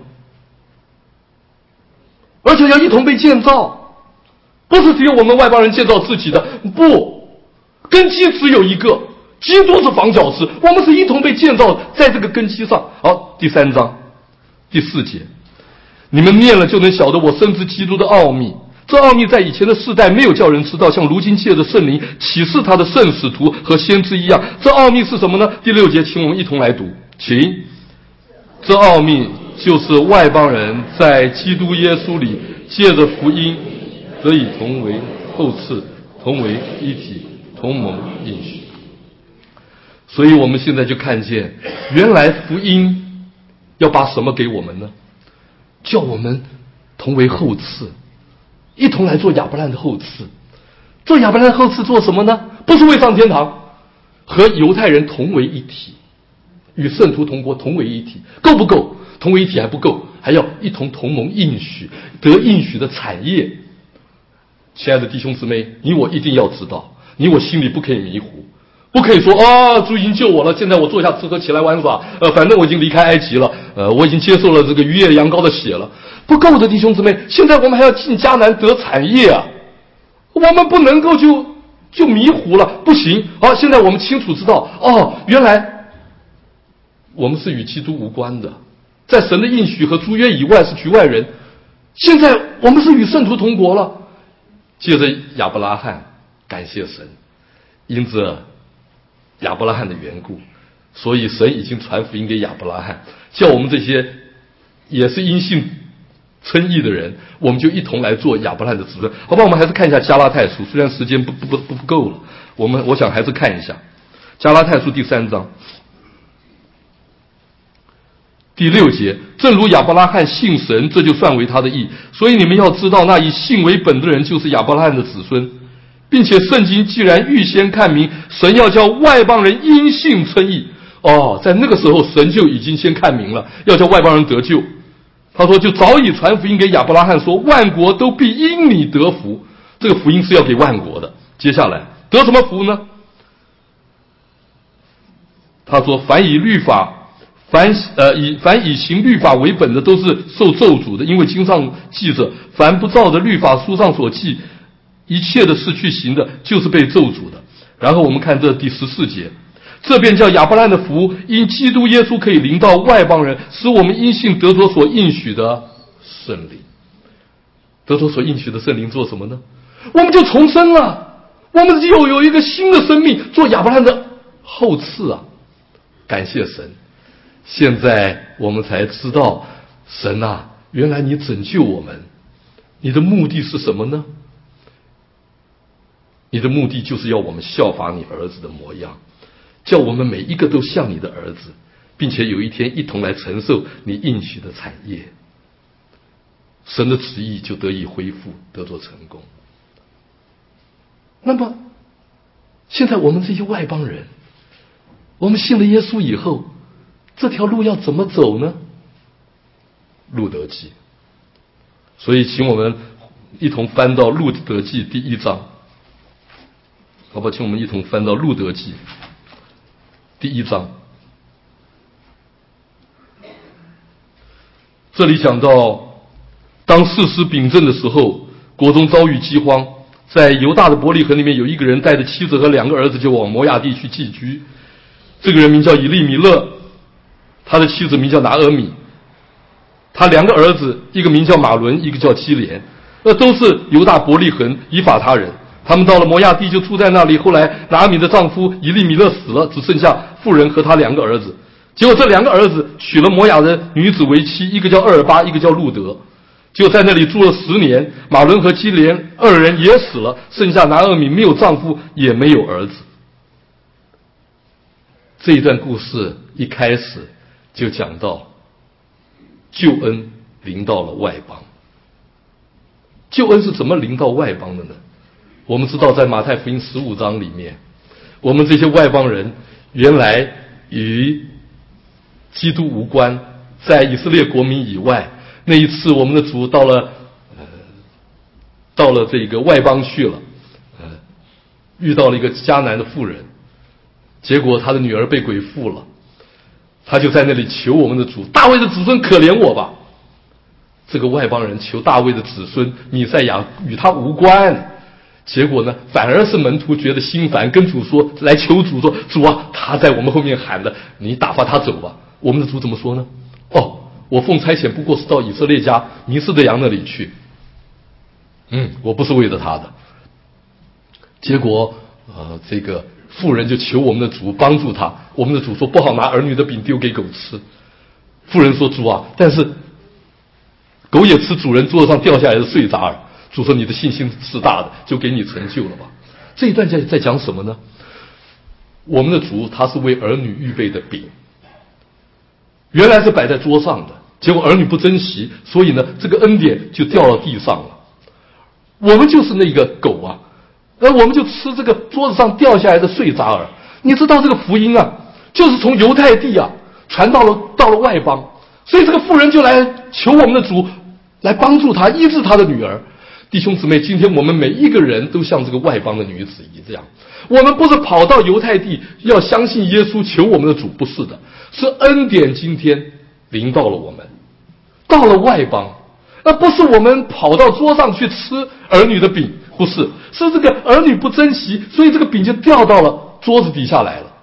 而且要一同被建造，不是只有我们外邦人建造自己的，不，根基只有一个，基督是房角石，我们是一同被建造在这个根基上。好，第三章第四节，你们念了就能晓得我深知基督的奥秘，这奥秘在以前的世代没有叫人知道，像如今借着圣灵启示他的圣使徒和先知一样。这奥秘是什么呢？第六节，请我们一同来读，请。这奥秘就是外邦人在基督耶稣里借着福音得以同为后嗣，同为一体，同蒙应许。所以我们现在就看见，原来福音要把什么给我们呢？叫我们同为后嗣，一同来做亚伯兰的后嗣。做亚伯兰的后嗣做什么呢？不是为上天堂，和犹太人同为一体，与圣徒同国，同为一体。够不够？同为一体还不够，还要一同同盟应许，得应许的产业。亲爱的弟兄姊妹，你我一定要知道，你我心里不可以迷糊，不可以说啊，主已经救我了，现在我坐下吃喝起来玩耍，呃，反正我已经离开埃及了，呃，我已经接受了这个逾越羊羔的血了。不够的，弟兄姊妹，现在我们还要进迦南得产业啊，我们不能够就就迷糊了，不行。好，现在我们清楚知道，哦，原来我们是与基督无关的，在神的应许和诸约以外是局外人。现在我们是与圣徒同国了，借着亚伯拉罕，感谢神，因着亚伯拉罕的缘故，所以神已经传福音给亚伯拉罕，叫我们这些也是因信称义的人，我们就一同来做亚伯拉罕的子孙。好吧，我们还是看一下加拉太书，虽然时间不不不不够了，我们我想还是看一下加拉太书第三章第六节，正如亚伯拉罕信神，这就算为他的义。所以你们要知道，那以信为本的人就是亚伯拉罕的子孙，并且圣经既然预先看明，神要叫外邦人因信称义。哦，在那个时候神就已经先看明了，要叫外邦人得救。他说就早已传福音给亚伯拉罕说，万国都必因你得福。这个福音是要给万国的。接下来得什么福呢？他说凡以律法凡呃以凡以行律法为本的都是受咒诅的，因为经上记着，凡不照着律法书上所记一切的事去行的，就是被咒诅的。 然后我们看这第十四节，这便叫亚伯拉罕的福，因基督耶稣可以临到外邦人，使我们因信得着所应许的圣灵。得着所应许的圣灵做什么呢？我们就重生了，我们又有一个新的生命，做亚伯拉罕的后嗣啊！感谢神，现在我们才知道，神啊，原来你拯救我们，你的目的是什么呢？你的目的就是要我们效法你儿子的模样，叫我们每一个都像你的儿子，并且有一天一同来承受你应许的产业。神的旨意就得以恢复，得着成功。那么现在我们这些外邦人，我们信了耶稣以后，这条路要怎么走呢？路得记。所以请我们一同翻到路得记第一章，好吧，请我们一同翻到路得记第一章。这里讲到，当士师秉政的时候，国中遭遇饥荒，在犹大的伯利恒里面有一个人带着妻子和两个儿子就往摩亚地去寄居。这个人名叫以利米勒，他的妻子名叫拿俄米，他两个儿子，一个名叫马伦，一个叫基连，那都是犹大伯利恒以法他人。他们到了摩亚地就住在那里。后来拿俄米的丈夫以利米勒死了，只剩下妇人和他两个儿子。结果这两个儿子娶了摩亚的女子为妻，一个叫厄尔巴，一个叫路德。就在那里住了十年，马伦和基连二人也死了，剩下拿俄米没有丈夫，也没有儿子。这一段故事一开始就讲到救恩临到了外邦。救恩是怎么临到外邦的呢？我们知道在马太福音十五章里面，我们这些外邦人原来与基督无关，在以色列国民以外。那一次我们的主到了呃到了这个外邦去了，呃遇到了一个迦南的妇人，结果他的女儿被鬼附了，他就在那里求我们的主，大卫的子孙可怜我吧。这个外邦人求大卫的子孙弥赛亚与他无关，结果呢反而是门徒觉得心烦，跟主说，来求主说，主啊，他在我们后面喊的，你打发他走吧。我们的主怎么说呢？哦，我奉差遣不过是到以色列家迷失的羊那里去，嗯，我不是为了他的。结果呃，这个妇人就求我们的主帮助他，我们的主说，不好拿儿女的饼丢给狗吃。妇人说，主啊，但是狗也吃主人桌子上掉下来的碎渣儿。主说，你的信心是大的，就给你成就了吧。这一段在在讲什么呢？我们的主他是为儿女预备的饼，原来是摆在桌上的，结果儿女不珍惜，所以呢这个恩典就掉到地上了。我们就是那个狗啊，而我们就吃这个桌子上掉下来的碎渣儿。你知道这个福音啊，就是从犹太地啊传到了到了外邦，所以这个妇人就来求我们的主来帮助他医治他的女儿。弟兄姊妹，今天我们每一个人都像这个外邦的女子一样，我们不是跑到犹太地要相信耶稣求我们的主，不是的，是恩典今天临到了我们，到了外邦，而不是我们跑到桌上去吃儿女的饼，不是，是这个儿女不珍惜，所以这个饼就掉到了桌子底下来了。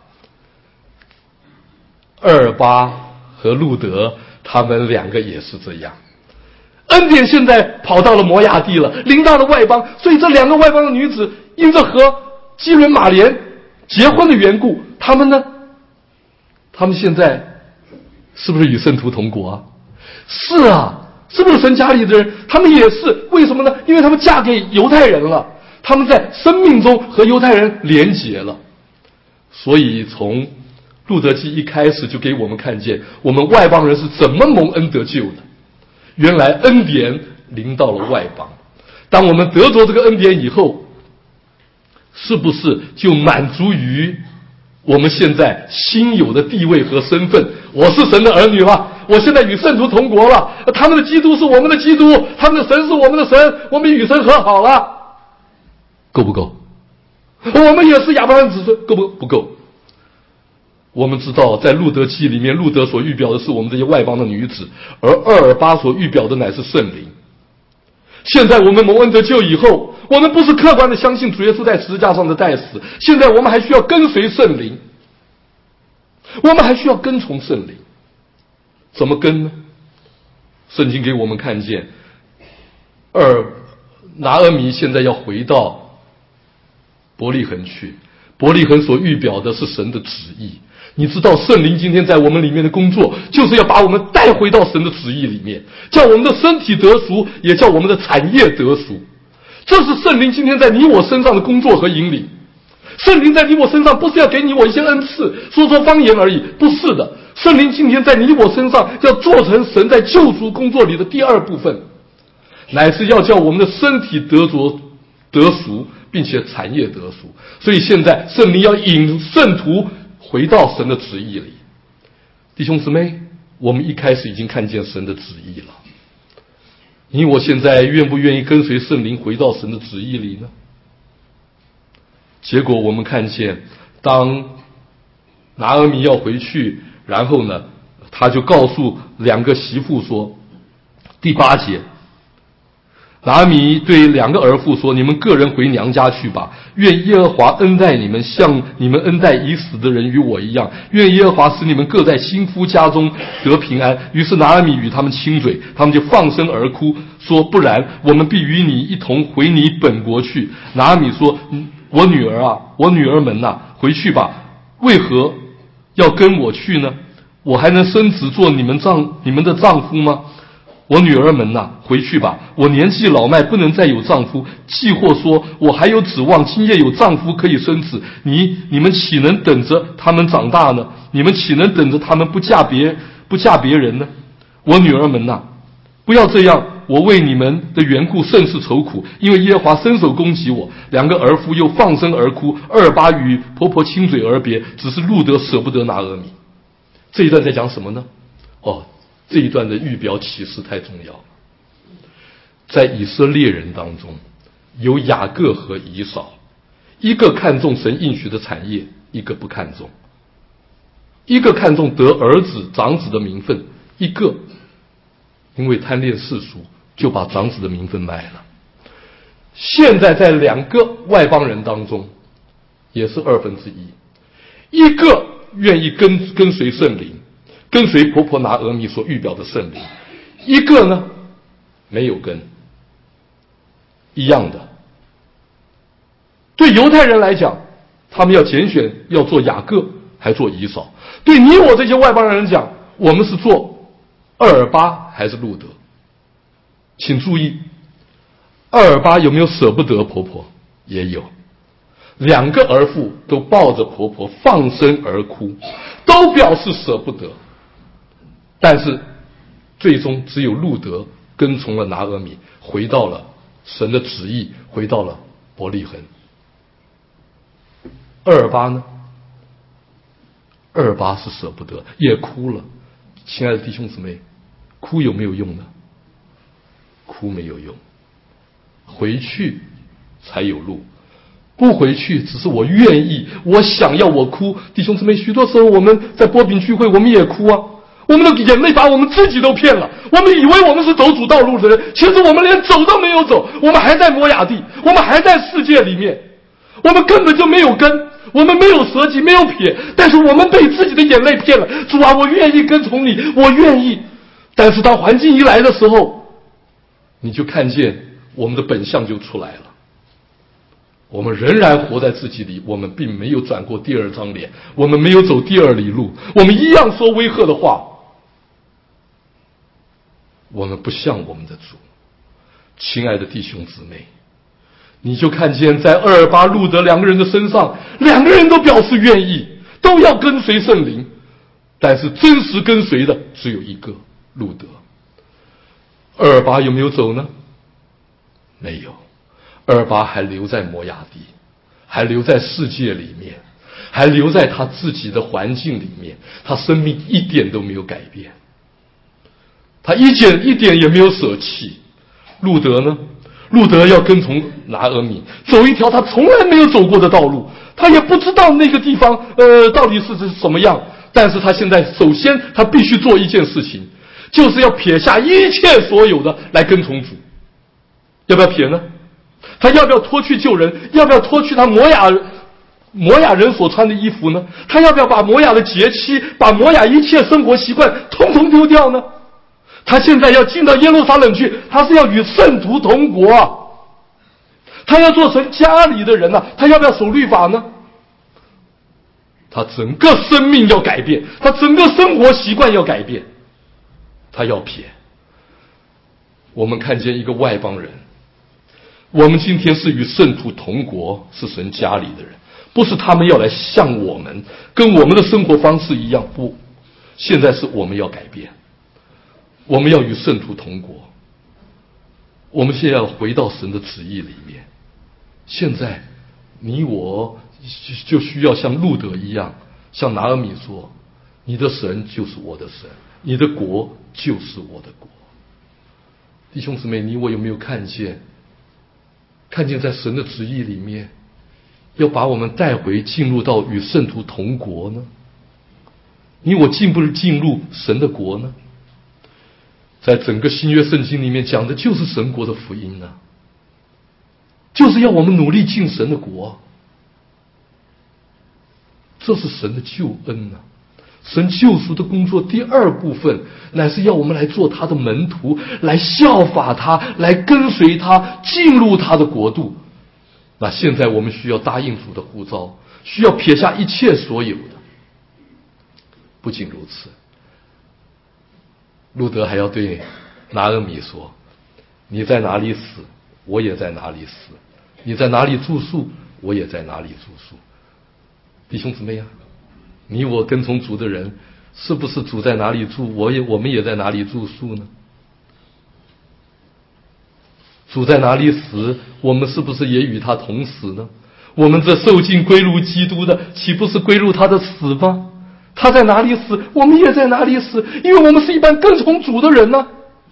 厄尔巴和路德他们两个也是这样，恩典现在跑到了摩亚地了，临到了外邦，所以这两个外邦的女子因着和基伦马莲结婚的缘故，他们呢，他们现在是不是与圣徒同国啊？是啊，是不是神家里的人？他们也是，为什么呢？因为他们嫁给犹太人了，他们在生命中和犹太人连结了。所以从路德记一开始就给我们看见，我们外邦人是怎么蒙恩得救的。原来恩典临到了外邦，当我们得着这个恩典以后，是不是就满足于我们现在新有的地位和身份？我是神的儿女了，我现在与圣徒同国了，他们的基督是我们的基督，他们的神是我们的神，我们与神和好了，够不够？我们也是亚伯拉罕子孙，够不不够？我们知道在路德记里面，路德所预表的是我们这些外邦的女子，而厄尔巴所预表的乃是圣灵。 现在我们蒙恩得救以后，我们不是客观的相信主耶稣在十字架上的代死，现在我们还需要跟随圣灵，我们还需要跟从圣灵。怎么跟呢？圣经给我们看见，二拿俄米现在要回到伯利恒去，伯利恒所预表的是神的旨意。你知道圣灵今天在我们里面的工作，就是要把我们带回到神的旨意里面，叫我们的身体得赎，也叫我们的产业得赎。这是圣灵今天在你我身上的工作和引领。圣灵在你我身上不是要给你我一些恩赐，说说方言而已，不是的。圣灵今天在你我身上要做成神在救赎工作里的第二部分，乃是要叫我们的身体得着得赎，并且产业得赎。所以现在圣灵要引圣徒回到神的旨意里。弟兄姊妹，我们一开始已经看见神的旨意了，你我现在愿不愿意跟随圣灵回到神的旨意里呢？结果我们看见，当拿俄米要回去，然后呢，他就告诉两个媳妇说，第八节，拿俄米对两个儿妇说，你们个人回娘家去吧，愿耶和华恩待你们，像你们恩待已死的人与我一样，愿耶和华使你们各在新夫家中得平安。于是拿俄米与他们亲嘴，他们就放声而哭，说不然，我们必与你一同回你本国去。拿俄米说，我女儿啊，我女儿们呐，回去吧，为何要跟我去呢？我还能生子做你们丈你们的丈夫吗？我女儿们呐，回去吧，我年纪老迈，不能再有丈夫。既或说我还有指望，今夜有丈夫可以生子，你你们岂能等着他们长大呢？你们岂能等着他们不嫁别不嫁别人呢？我女儿们呐，不要这样，我为你们的缘故甚是愁苦，因为耶和华伸手攻击我。两个儿妇又放声而哭，二巴与婆婆亲嘴而别，只是路得舍不得拿俄米。这一段在讲什么呢？哦，这一段的预表启示太重要了。在以色列人当中，有雅各和以扫，一个看重神应许的产业，一个不看重；一个看重得儿子长子的名分，一个因为贪恋世俗，就把长子的名分卖了。现在在两个外邦人当中，也是二分之一，一个愿意跟跟随圣灵，跟随婆婆拿俄米所预表的圣灵，一个呢没有跟。一样的，对犹太人来讲，他们要拣选要做雅各还做以扫；对你我这些外邦人讲，我们是做二尔巴还是路德。请注意，二尔巴有没有舍不得婆婆？也有。两个儿妇都抱着婆婆放声而哭，都表示舍不得。但是最终只有路德跟从了拿俄米，回到了神的旨意，回到了伯利恒。二尔巴呢？二尔巴是舍不得，也哭了。亲爱的弟兄姊妹，哭有没有用呢？哭没有用，回去才有路。不回去只是我愿意，我想要，我哭。弟兄姊妹，许多时候我们在波饼聚会，我们也哭啊，我们的眼泪把我们自己都骗了，我们以为我们是走主道路的人，其实我们连走都没有走，我们还在摩亚地，我们还在世界里面，我们根本就没有跟，我们没有舍己，没有撇，但是我们被自己的眼泪骗了。主啊，我愿意跟从你，我愿意。但是当环境一来的时候，你就看见我们的本相就出来了。我们仍然活在自己里，我们并没有转过第二张脸，我们没有走第二里路，我们一样说威吓的话，我们不像我们的主。亲爱的弟兄姊妹，你就看见在二尔巴路德两个人的身上，两个人都表示愿意，都要跟随圣灵，但是真实跟随的只有一个，路德。二尔巴有没有走呢？没有。二尔巴还留在摩亚地，还留在世界里面，还留在他自己的环境里面，他生命一点都没有改变，他一点一点也没有舍弃。路德呢？路德要跟从拿俄米，走一条他从来没有走过的道路，他也不知道那个地方呃到底是什么样，但是他现在首先他必须做一件事情，就是要撇下一切所有的来跟从主。 要不要撇呢？他要不要脱去旧人？要不要脱去他摩亚摩亚人所穿的衣服呢？他要不要把摩亚的节期，把摩亚一切生活习惯统统丢掉呢？他现在要进到耶路撒冷去，他是要与圣徒同国啊，他要做成家里的人啊，他要不要守律法呢？他整个生命要改变，他整个生活习惯要改变，他要撇。我们看见一个外邦人，我们今天是与圣徒同国，是神家里的人，不是他们要来像我们，跟我们的生活方式一样，不，现在是我们要改变，我们要与圣徒同国，我们现在要回到神的旨意里面。现在你我就需要像路德一样，像拿俄米说，你的神就是我的神，你的国就是我的国。弟兄姊妹，你我有没有看见看见在神的旨意里面要把我们带回进入到与圣徒同国呢？你我进不进入神的国呢？在整个新约圣经里面讲的就是神国的福音呢，就是要我们努力进神的国，这是神的救恩啊。神救赎的工作第二部分乃是要我们来做他的门徒，来效法他，来跟随他，进入他的国度。那现在我们需要答应主的呼召，需要撇下一切所有的。不仅如此，路德还要对拿俄米说，你在哪里死，我也在哪里死，你在哪里住宿，我也在哪里住宿。弟兄姊妹啊，你我跟从主的人，是不是主在哪里住，我也我们也在哪里住宿呢？主在哪里死，我们是不是也与他同死呢？我们这受尽归入基督的，岂不是归入他的死吗？他在哪里死，我们也在哪里死，因为我们是一般跟从主的人呢、啊，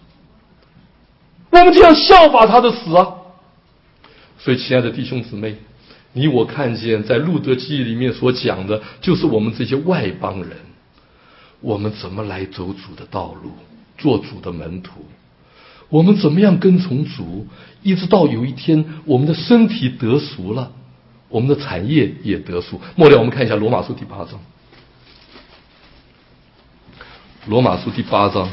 我们就要效法他的死啊。所以亲爱的弟兄姊妹，你我看见在路德记里面所讲的，就是我们这些外邦人，我们怎么来走主的道路，做主的门徒，我们怎么样跟从主，一直到有一天我们的身体得赎了，我们的产业也得赎。末了我们看一下罗马书第八章，罗马书第八章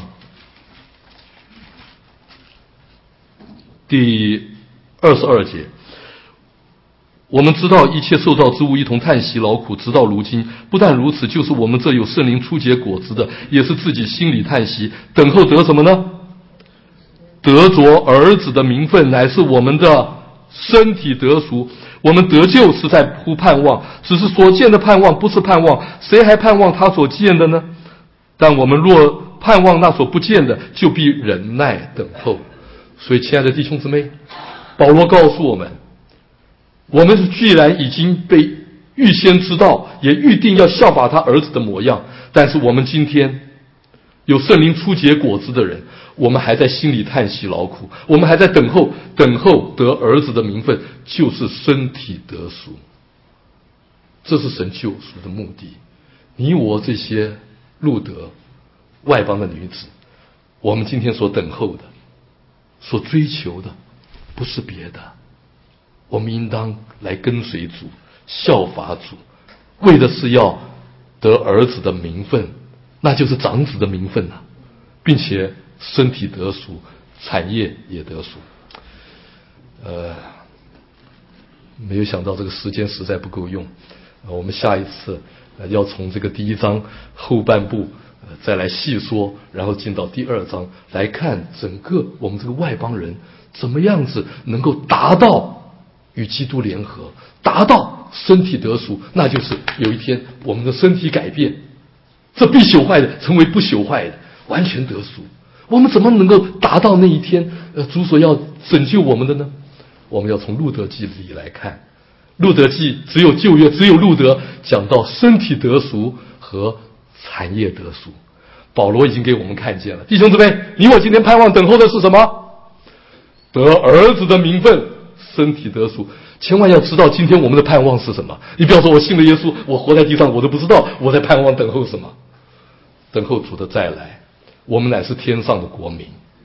第二十二节，我们知道一切受造之物一同叹息劳苦，直到如今。不但如此，就是我们这有圣灵初结果子的，也是自己心里叹息，等候得什么呢？得着儿子的名分，乃是我们的身体得赎。我们得救是在乎盼望，只是所见的盼望不是盼望，谁还盼望他所见的呢？但我们若盼望那所不见的，就必忍耐等候。所以亲爱的弟兄姊妹，保罗告诉我们，我们既然已经被预先知道，也预定要效法他儿子的模样，但是我们今天有圣灵初结果子的人，我们还在心里叹息劳苦，我们还在等候等候得儿子的名分，就是身体得赎。这是神救赎的目的。你我这些路德外邦的女子，我们今天所等候的，所追求的，不是别的，我们应当来跟随主，效法主，为的是要得儿子的名分，那就是长子的名分啊，并且身体得赎，产业也得赎。呃，没有想到这个时间实在不够用，呃、我们下一次、呃、要从这个第一章后半部、呃、再来细说，然后进到第二章来看整个我们这个外邦人怎么样子能够达到与基督联合，达到身体得赎，那就是有一天我们的身体改变，这必朽坏的成为不朽坏的，完全得赎。我们怎么能够达到那一天呃，主所要拯救我们的呢？我们要从路德记里来看，路德记只有旧约，只有路德讲到身体得赎和产业得赎。保罗已经给我们看见了，弟兄姊妹，你我今天盼望等候的是什么？得儿子的名分，身体得赎。千万要知道今天我们的盼望是什么。你不要说我信了耶稣，我活在地上我都不知道我在盼望等候什么。等候主的再来，我们乃是天上的国民，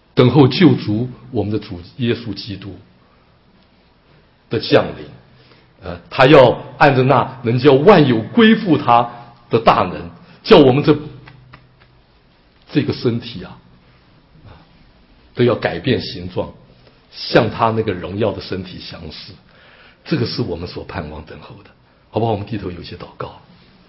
等候救主我们的主耶稣基督的降临。呃，他要按着那能叫万有归附他的大能，叫我们这这个身体啊，都要改变形状，像他那个荣耀的身体相似。这个是我们所盼望等候的，好不好？我们低头有些祷告。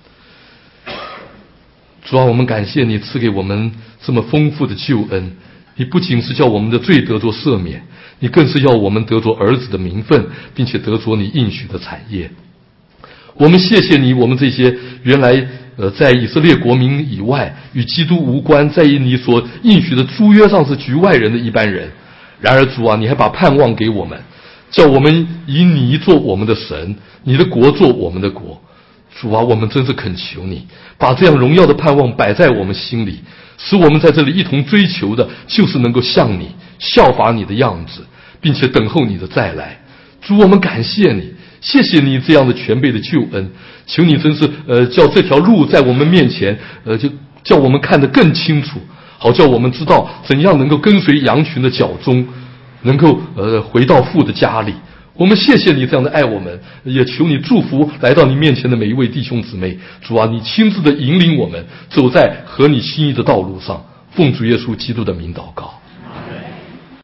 主啊，我们感谢你赐给我们这么丰富的救恩，你不仅是叫我们的罪得着赦免，你更是要我们得着儿子的名分，并且得着你应许的产业。我们谢谢你，我们这些原来呃在以色列国民以外，与基督无关，在于你所应许的诸约上是局外人的一般人。然而主啊，你还把盼望给我们，叫我们以你做我们的神，你的国做我们的国。主啊，我们真是恳求你，把这样荣耀的盼望摆在我们心里，使我们在这里一同追求的，就是能够像你，效法你的样子，并且等候你的再来。主，我们感谢你，谢谢你这样的全备的救恩，求你真是呃，叫这条路在我们面前，呃，就叫我们看得更清楚，好叫我们知道怎样能够跟随羊群的脚踪，能够呃回到父的家里。我们谢谢你这样的爱我们，也求你祝福来到你面前的每一位弟兄姊妹。主啊，你亲自的引领我们走在合你心意的道路上，奉主耶稣基督的名祷告。